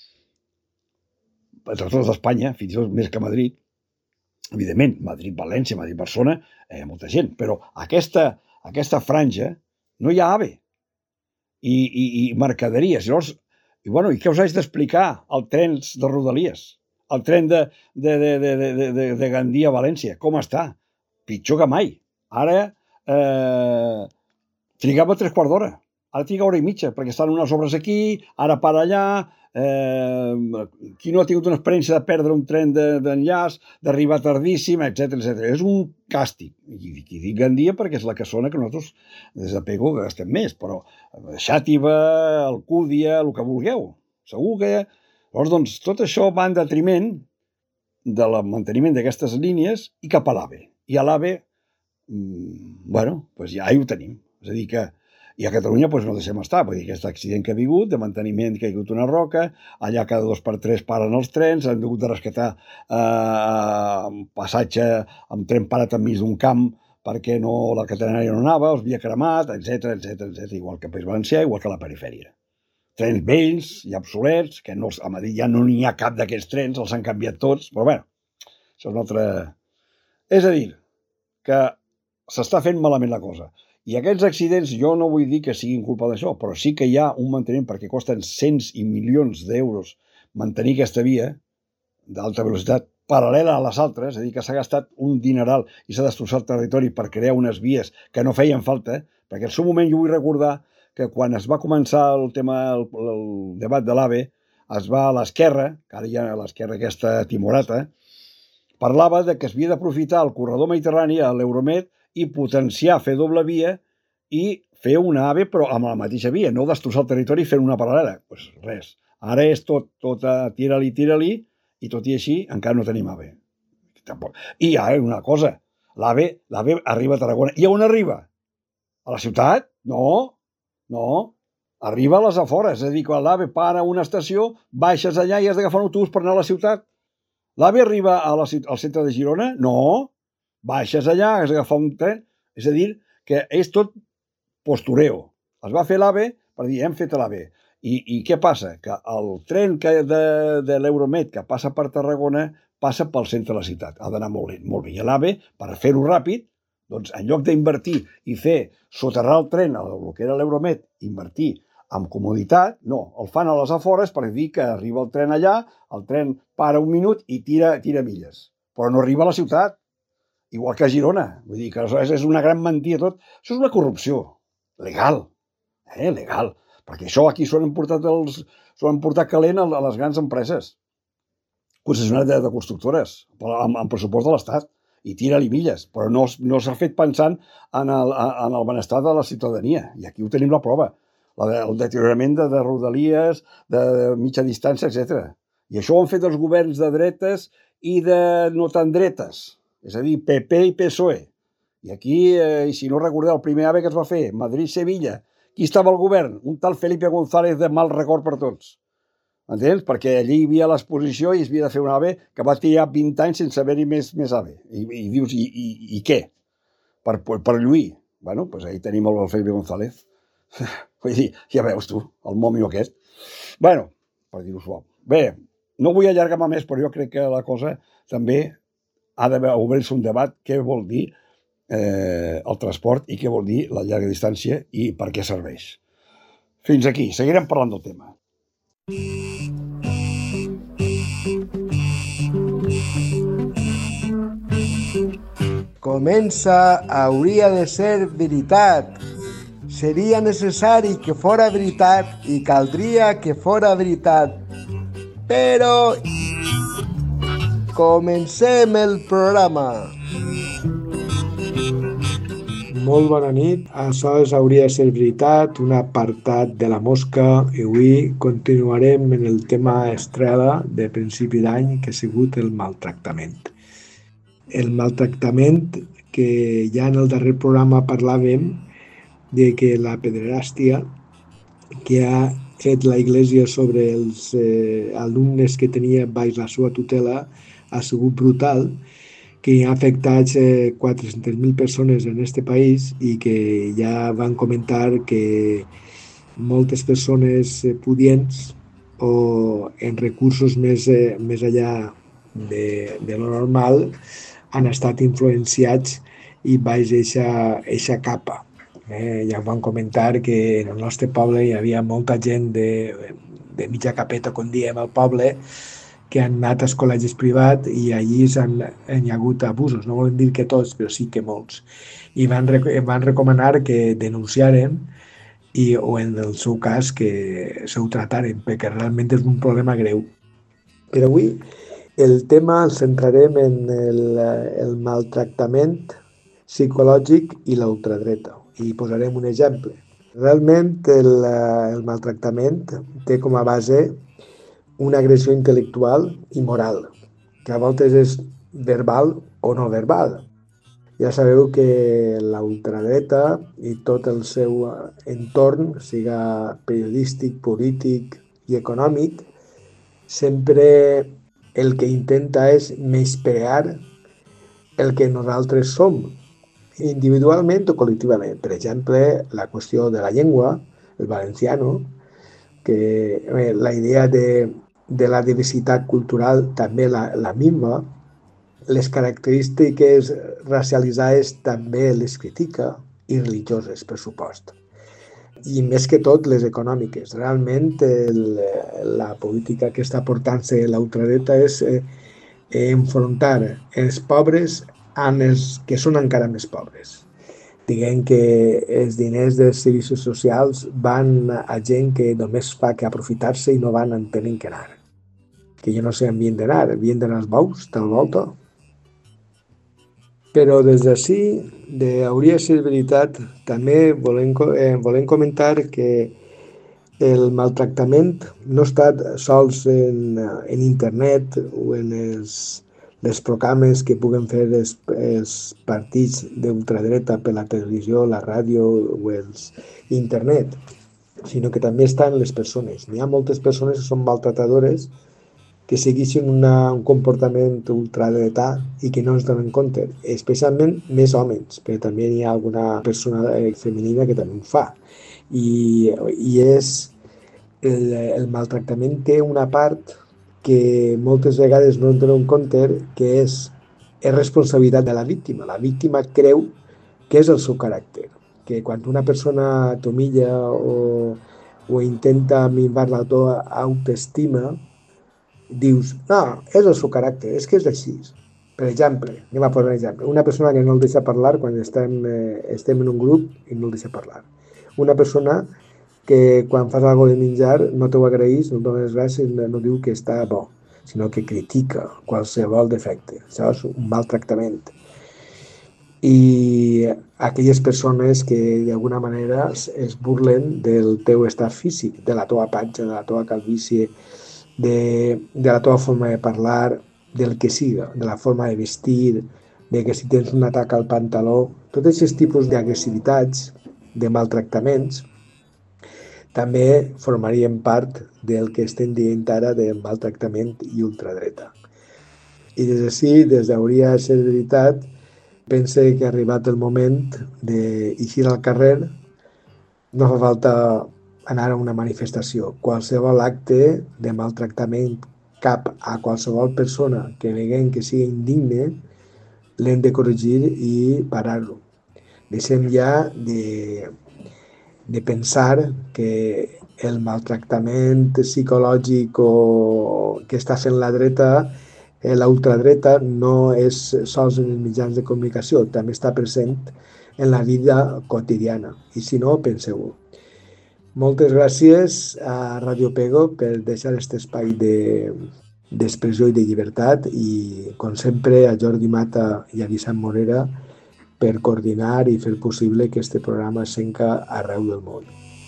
per tot d'Espanya, fins i tot més que Madrid, evidentment, Madrid-València, Madrid-Barcelona, eh, molta gent, però aquesta, aquesta franja no hi ha AVE i, i, i mercaderies. Llavors, i, bueno, i què us haig d'explicar? El trens de Rodalies, el tren de, de, de, de, de, de Gandia a València, com està? Pitjor que mai. Ara eh, trigava tres quarts d'hora. Ara triga hora i mitja, perquè estan unes obres aquí, ara para allà. Eh, qui no ha tingut una experiència de perdre un tren d'enllaç, d'arribar tardíssim, etcètera, etcètera. És un càstig. I, i dic Gandia perquè és la casona que nosaltres des de Pego gastem més, però Xàtiva, Alcúdia, el que vulgueu. Segur que... Llavors, doncs, tot això va en detriment del manteniment d'aquestes línies i cap a l'AVE. I a l'AVE, bueno, doncs ja hi ho tenim. És a dir que, i a Catalunya doncs no deixem estar, vull dir, aquest accident que ha hagut, de manteniment que ha hagut una roca, allà cada dos per tres paren els trens, han hagut de rescatar eh, un passatge amb tren parat enmig d'un camp perquè no, la catenària no anava, els havia cremat, etcètera, etcètera, etcètera, igual que a País Valencià, igual que a la perifèria. Trens vells i obsolets, que no, a Madrid ja no n'hi ha cap d'aquests trens, els han canviat tots, però bueno, això és una altra... És a dir, que s'està fent malament la cosa. I aquests accidents, jo no vull dir que siguin culpa d'això, però sí que hi ha un manteniment, perquè costen cents i milions d'euros mantenir aquesta via d'alta velocitat paral·lela a les altres, és a dir, que s'ha gastat un dineral i s'ha destrossat el territori per crear unes vies que no feien falta, perquè en el seu moment jo vull recordar que quan es va començar el tema, el, el debat de l'AVE, es va a l'esquerra, que ara hi ha a l'esquerra aquesta timorata, parlava de que es havia d'aprofitar el corredor mediterrani a l'Euromed i potenciar, fer doble via i fer una AVE però amb la mateixa via, no destrossar el territori fent una paral·lela. Doncs pues res. Ara és tot, tot a tira-li, tira-li, i tot i així encara no tenim AVE. Tampoc. I hi ha una cosa, l'AVE, l'AVE arriba a Tarragona. I on arriba? A la ciutat? No, no. Arriba a les afores, és a dir, quan l'AVE para a una estació, baixes allà i has d'agafar un autobús per anar a la ciutat. L'AVE arriba a la, al centre de Girona? No. Baixes allà, has d'agafar un tren. És a dir, que és tot postureo. Es va fer l'AVE per dir, hem fet l'AVE. I, I què passa? Que el tren que de, de l'Euromed que passa per Tarragona passa pel centre de la ciutat. Ha d'anar molt lent, molt bé. I l'AVE, per fer-ho ràpid, doncs en lloc d'invertir i fer soterrar el tren, el que era l'Euromed, invertir amb comoditat, no, el fan a les afores per dir que arriba el tren allà, el tren para un minut i tira, tira milles. Però no arriba a la ciutat, igual que a Girona. Vull dir que és una gran mentida tot. Això és una corrupció legal, eh, legal. Perquè això aquí s'ho han portat, els, s'ho han portat calent a les grans empreses, concessionàries de, de constructores, amb, amb pressupost de l'Estat, i tira-li milles, però no, no s'ha fet pensant en el, en el benestar de la ciutadania. I aquí ho tenim la prova. La de, el deteriorament de, de rodalies, de, de mitja distància, etcètera. I això ho han fet els governs de dretes i de no tan dretes, és a dir, P P i P S O E. I aquí, eh, si no recordeu, el primer AVE que es va fer, Madrid-Sevilla, qui estava al govern? Un tal Felipe González de mal record per tots. Entens? Perquè allí hi havia l'exposició i es havia de fer un AVE que va triar vint anys sense haver-hi més, més AVE. I, i dius, i, i, i què? Per, per, per lluir. Bueno, doncs ahí tenim el Felipe González. Vull dir, ja veus tu, el momio aquest. Bueno, per dir-ho suau. Bé, no vull allargar-me més, però jo crec que la cosa també ha d'obrir-se un debat què vol dir eh, el transport i què vol dir la llarga distància i per què serveix. Fins aquí, seguirem parlant del tema. Comença Hauria de ser veritat. Seria necessari que fora veritat i caldria que fora veritat. Però comencem el programa. Molt bona nit. Això és Hauria de ser veritat, un apartat de La Mosca, i avui continuarem en el tema estrella de principi d'any, que ha sigut el maltractament. El maltractament que ja en el darrer programa parlàvem de que la pederàstia que ha fet la Iglesia sobre els eh, alumnes que tenia baix la seva tutela ha sigut brutal, que ha afectat eh, quatre-centes mil persones en aquest país i que ja van comentar que moltes persones eh, pudients o en recursos més, eh, més allà de, de lo normal han estat influenciats i baix eixa capa. Eh, ja van comentar que en el nostre poble hi havia molta gent de, de mitja capeta, com diem al poble, que han anat als col·legis privats i allí s'han hi ha hagut abusos. No volen dir que tots, però sí que molts. I van, van recomanar que denunciaren i, o en el seu cas que se ho trataren, perquè realment és un problema greu. Per avui el tema el centrarem en el, el maltractament psicològic i l'ultradreta. I posarem un exemple. Realment el, el maltractament té com a base una agressió intel·lectual i moral, que a voltes és verbal o no verbal. Ja sabeu que la ultradreta i tot el seu entorn, siga periodístic, polític i econòmic, sempre el que intenta és menysprear el que nosaltres som, individualment o col·lectivament. Per exemple, la qüestió de la llengua, el valenciano, que eh, la idea de, de la diversitat cultural també la, la minva, les característiques racialitzades també les critica, i religioses, per supost. I més que tot, les econòmiques. Realment, el, la política que està portant-se la ultradreta és eh, enfrontar els pobres amb els que són encara més pobres. diguem que els diners dels servicis socials van a gent que només fa que aprofitar-se i no van on tenen que anar. Que jo no sé on havien d'anar, havien d'anar els bous, tal volta. Però des d'ací, de hauria de ser veritat, també volem, eh, volem comentar que el maltractament no ha estat sols en, en internet o en els, les programes que puguen fer els, els partits d'ultradreta per la televisió, la ràdio o els internet, sinó que també estan les persones. N'hi ha moltes persones que són maltratadores, que segueixin una, un comportament ultradretà i que no ens donen compte, especialment més homes, però també hi ha alguna persona femenina que també ho fa. I, i és el, el maltractament té una part que moltes vegades no en donen compte, que és, és responsabilitat de la víctima. La víctima creu que és el seu caràcter, que quan una persona t'humilla o, o intenta minvar la teva autoestima, dius, no, és el seu caràcter, és que és així. Per exemple, anem a posar un exemple, una persona que no el deixa parlar quan estem, eh, estem en un grup i no el deixa parlar. Una persona que quan fas alguna de menjar no t'ho agraeix, no et dones gràcies, no diu que està bo, sinó que critica qualsevol defecte. Això és un maltractament. I aquelles persones que d'alguna manera es burlen del teu estat físic, de la teva panxa, de la teva calvície, De, de la teva forma de parlar, del que siga, de la forma de vestir, de que si tens un atac al pantaló, tots aquests tipus d'agressivitats, de maltractaments, també formarien part del que estem dient ara de maltractament i ultradreta. I des d'ací, des d'hauria de ser veritat, pense que ha arribat el moment d'eixir al carrer, no fa falta anar a una manifestació. Qualsevol acte de maltractament cap a qualsevol persona que veiem que sigui indigne, l'hem de corregir i parar-lo. Deixem ja de, de pensar que el maltractament psicològic o que està fent la dreta, la ultradreta, no és sols en els mitjans de comunicació, també està present en la vida quotidiana. I si no, penseu-ho. Moltes gràcies a Radio Pego per deixar aquest espai de, d'expressió i de llibertat i, com sempre, a Jordi Mata i a Vicent Morera per coordinar i fer possible que este programa s'enca arreu del món.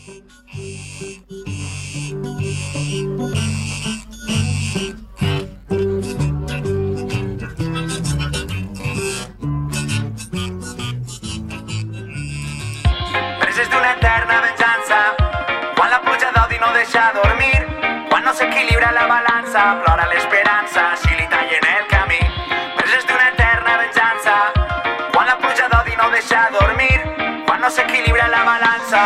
Preses d'una eterna venjança, quan la pluja d'odi no deixa dormir, quan no s'equilibra la balança, plora l'esperança si li tallen el camí. Preses d'una eterna venjança, quan la pluja d'odi no deixa dormir, quan no s'equilibra la balança.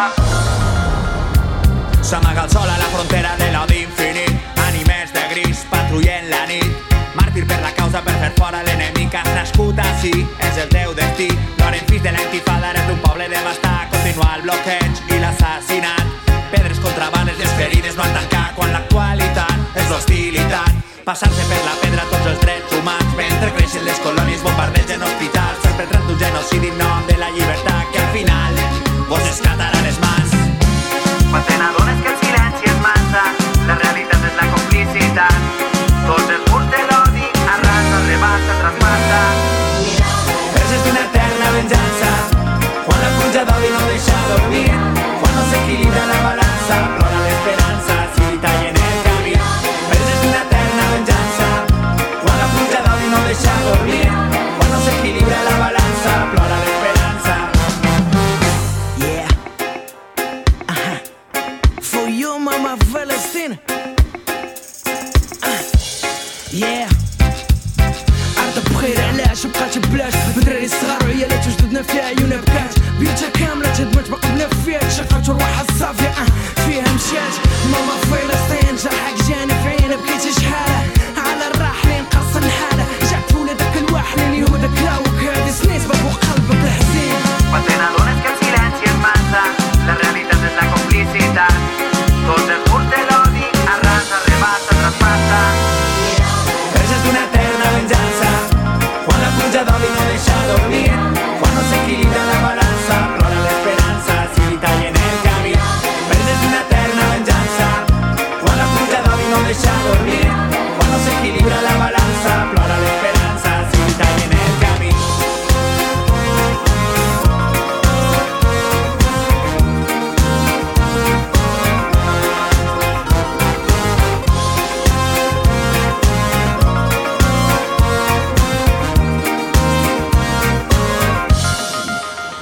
S'amaga el sol a la frontera de l'odi infinit, ànimes de gris patrullent la nit, màrtir per la causa per fer fora l'enemic. Has nascut així, és el teu destí, no eren fills de la intifada, eres d'un poble devastat. Continua el bloqueig i l'assassinat, pedres contra bales i les ferides no han tancat, quan l'actualitat és l'hostilitat, passant-se per la pedra tots els drets humans, mentre creixen les colònies, bombardegen hospitals, perpetrant un genocidi en nom de la llibertat, que al final vos escatarà les mans. Quan te n'adones que el silenci és massa, la realitat és la complicitat, tots els murs de l'odi arrasa, rebassa, traspassa. Preses d'una eterna venjança, quan la pluja d'odi no deixa dormir, quan no s'equilibra la balança, plora l'esperança si li tallen el camí. Preses d'una eterna venjança, quan la pluja d'odi no deixa dormir, quan no s'equilibra la balança, plora l'esperança. Yeah. Uh-huh. For you, mama Palestine. Uh. Yeah. بخير علاش بقات بلاش بدراري الصغار وعيالات وجدودنا فيها عيونها بكات بيوتها كامله تهدمت ما قبلنا فيها شقات وروحها الصافيه اه فيها مشات ماما فلسطين جا حق جاني في عينها بكيتي شحاله على الراحلين قص الحاله جات ولادك الواحلين يهودك لاوك هادي سنيت بابو قلبك الحزين. Quan te n'adones que el silenci és massa, la realitat és la complicitat, tots els murs de l'odi arrasa, rebassa, traspassa. Preses d'una eterna venjança, quan la pluja d'odi no deixa dormir, quan no s'equilibra la balança,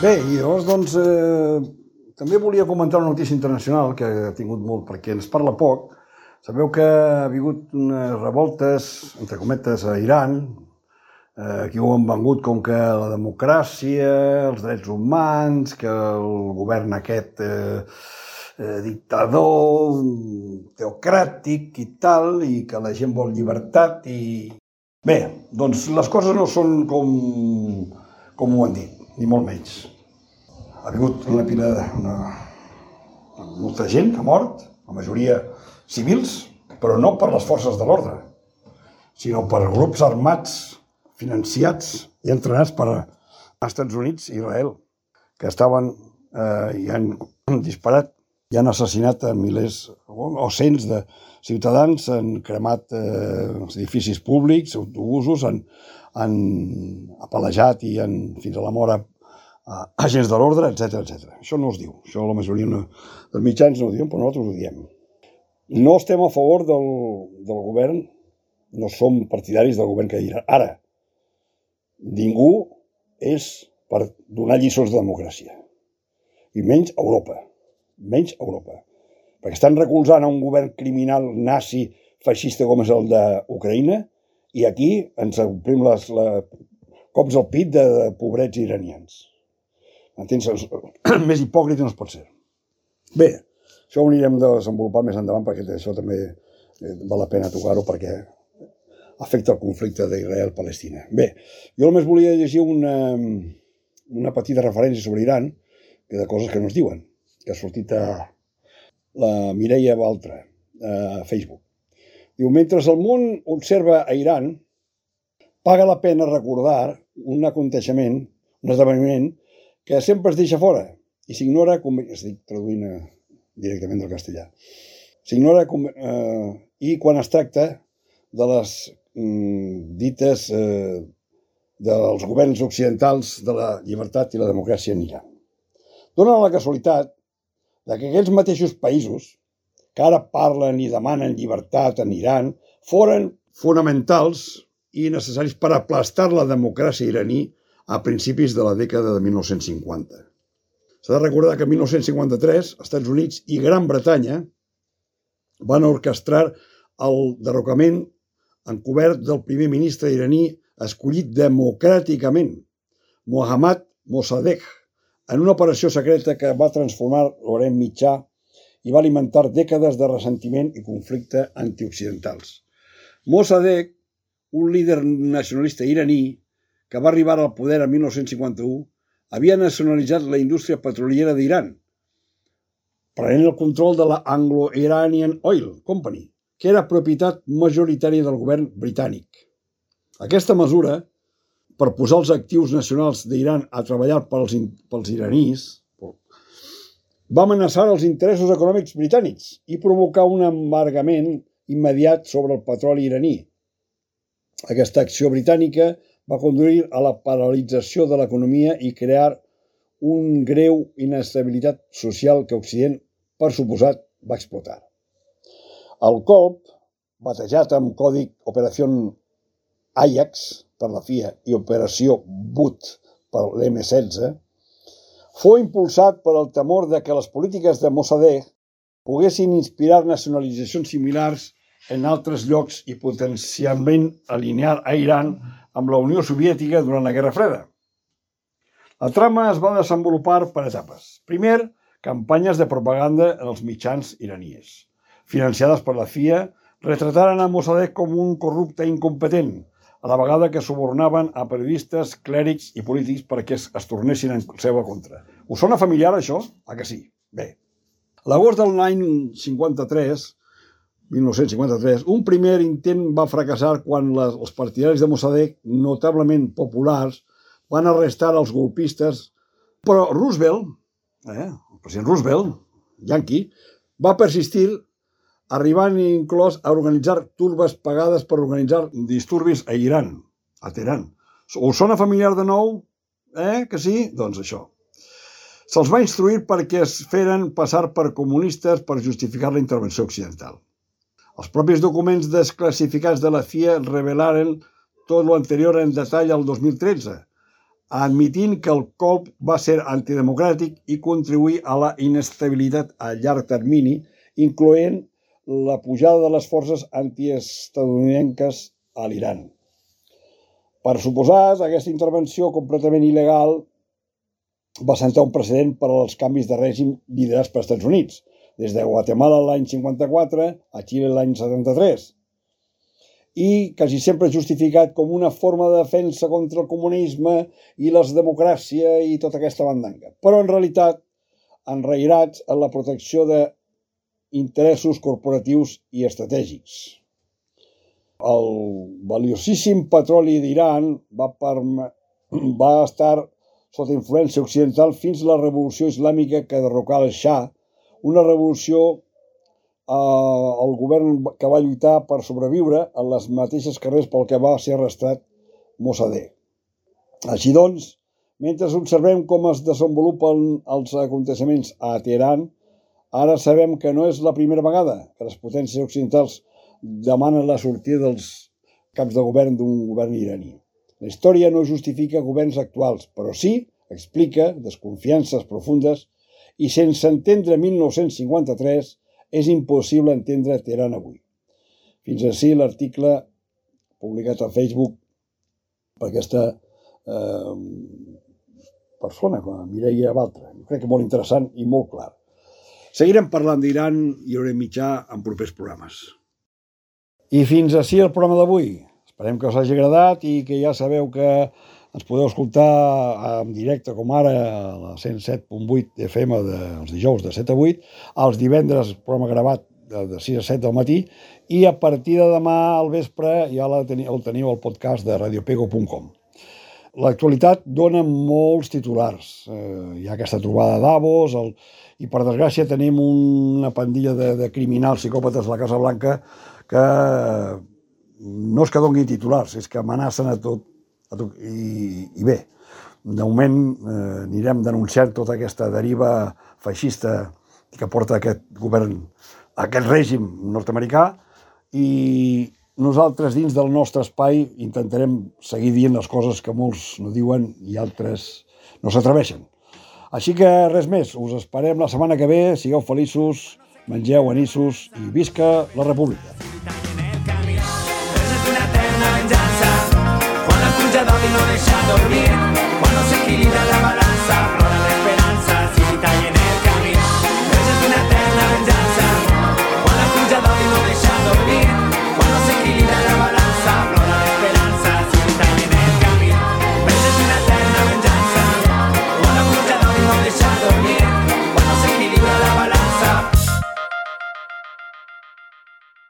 Bé, i llavors, doncs, eh, també volia comentar una notícia internacional que ha tingut molt, perquè ens parla poc. Sabeu que ha hagut unes revoltes, entre cometes, a Iran. Eh, aquí ho han vengut com que la democràcia, els drets humans, que el govern aquest eh, eh, dictador, teocràtic i tal, i que la gent vol llibertat i... Bé, doncs les coses no són com, com ho han dit, ni molt menys. Ha hagut una pila de... Una, molta gent que ha mort, la majoria civils, però no per les forces de l'ordre, sinó per grups armats financiats i entrenats per Estats Units i Israel, que estaven eh, i han disparat i han assassinat a milers o cents de ciutadans, han cremat eh, edificis públics, autobusos, han, han apalejat i han, fins a la mort a, a agents de l'ordre, etcètera, etcètera. Això no es diu, això la majoria no, dels mitjans no ho diuen, però nosaltres ho diem. No estem a favor del, del govern, no som partidaris del govern que dirà. Ara, ningú és per donar lliçons de democràcia, i menys Europa. menys Europa, perquè estan recolzant a un govern criminal nazi feixista com és el d'Ucraïna i aquí ens omplim les la, cops al pit de, de pobrets iranians. Entens? Més hipòcrit no es pot ser. Bé, això ho anirem a desenvolupar més endavant perquè això també val la pena tocar-ho perquè afecta el conflicte d'Israel-Palestina. Bé, jo només volia llegir una, una petita referència sobre Iran, que de coses que no es diuen, que ha sortit a la Mireia Baltra a Facebook. Diu, mentre el món observa a Iran, paga la pena recordar un aconteixement, un esdeveniment, que sempre es deixa fora i s'ignora, estic traduint directament del castellà, s'ignora eh, i quan es tracta de les mm, dites eh, dels governs occidentals de la llibertat i la democràcia en Iran. Dóna la casualitat de que aquells mateixos països que ara parlen i demanen llibertat en Iran foren fonamentals i necessaris per aplastar la democràcia iraní a principis de la dècada de mil nou-cents cinquanta. S'ha de recordar que en mil nou-cents cinquanta-tres Estats Units i Gran Bretanya van orquestrar el derrocament encobert del primer ministre iraní escollit democràticament, Mohammad Mossadegh, en una operació secreta que va transformar l'Orient Mitjà i va alimentar dècades de ressentiment i conflicte antioccidentals. Mossadegh, un líder nacionalista iraní que va arribar al poder en mil nou-cents cinquanta-u, havia nacionalitzat la indústria petroliera d'Iran, prenent el control de la Anglo-Iranian Oil Company, que era propietat majoritària del govern britànic. Aquesta mesura, per posar els actius nacionals d'Iran a treballar pels, pels iranís, va amenaçar els interessos econòmics britànics i provocar un embargament immediat sobre el petroli iraní. Aquesta acció britànica va conduir a la paralització de l'economia i crear un greu inestabilitat social que Occident, per suposat, va explotar. El colp, batejat amb còdic Operació Ajax per la F I A i Operació Boot per l'M setze, fou impulsat per el temor de que les polítiques de Mossadegh poguessin inspirar nacionalitzacions similars en altres llocs i potencialment alinear a Iran amb la Unió Soviètica durant la Guerra Freda. La trama es va desenvolupar per etapes. Primer, campanyes de propaganda en els mitjans iraníes, financiades per la F I A, retrataren a Mossadegh com un corrupte incompetent, a la vegada que subornaven a periodistes, clèrics i polítics perquè es, es tornessin en seva contra. Us sona familiar això? Ah, que sí? Bé. A l'agost del any cinquanta-tres, mil nou-cents cinquanta-tres, un primer intent va fracassar quan les, els partidaris de Mossadegh, notablement populars, van arrestar els golpistes, però Roosevelt, eh, el president Roosevelt, yanqui, va persistir arribant inclòs a organitzar turbes pagades per organitzar disturbis a Iran, a Teheran. Us sona familiar de nou? Eh, que sí? Doncs això. Se'ls va instruir perquè es feren passar per comunistes per justificar la intervenció occidental. Els propis documents desclassificats de la F I A revelaren tot lo anterior en detall al dos mil tretze, admitint que el colp va ser antidemocràtic i contribuir a la inestabilitat a llarg termini, incloent la pujada de les forces antiestatunidenques a l'Iran. Per suposat, aquesta intervenció completament il·legal va sentar un precedent per als canvis de règim liderats per Estats Units, des de Guatemala l'any cinquanta-quatre a Xile l'any setanta-tres, i quasi sempre justificat com una forma de defensa contra el comunisme i la democràcia i tota aquesta bandanga. Però en realitat, enrairats en la protecció d'interessos corporatius i estratègics. El valiosíssim petroli d'Iran va, perme... va estar sota influència occidental fins a la revolució islàmica que derrocà el Shah, una revolució eh, el govern que va lluitar per sobreviure a les mateixes carrers pel que va ser arrestat Mossadegh. Així doncs, mentre observem com es desenvolupen els aconteixements a Teheran, ara sabem que no és la primera vegada que les potències occidentals demanen la sortida dels caps de govern d'un govern iraní. La història no justifica governs actuals, però sí explica desconfiances profundes i sense entendre mil nou-cents cinquanta-tres és impossible entendre Teheran avui. Fins així l'article publicat a Facebook per aquesta eh, persona, com a Mireia Baltra. Jo crec que molt interessant i molt clar. Seguirem parlant d'Iran i haurem mitjà en propers programes. I fins així el programa d'avui. Esperem que us hagi agradat i que ja sabeu que ens podeu escoltar en directe com ara a la cent set punt vuit F M de, els dijous de set a vuit, els divendres programa gravat de, de sis a set del matí i a partir de demà al vespre ja la teniu, el teniu al podcast de radiopego punt com. L'actualitat dona molts titulars. Eh, hi ha aquesta trobada a Davos el, i per desgràcia tenim una pandilla de, de criminals psicòpates a la Casa Blanca que no és que donguin titulars, és que amenacen a tot, a tot i, i bé, de moment eh, anirem denunciant tota aquesta deriva feixista que porta aquest govern, aquest règim nord-americà, i nosaltres dins del nostre espai intentarem seguir dient les coses que molts no diuen i altres no s'atreveixen. Així que res més, us esperem la setmana que ve, sigueu feliços, mengeu anissos i visca la República. Cuando escucha Dodi no deja dormir, cuando se equilibra la balanza.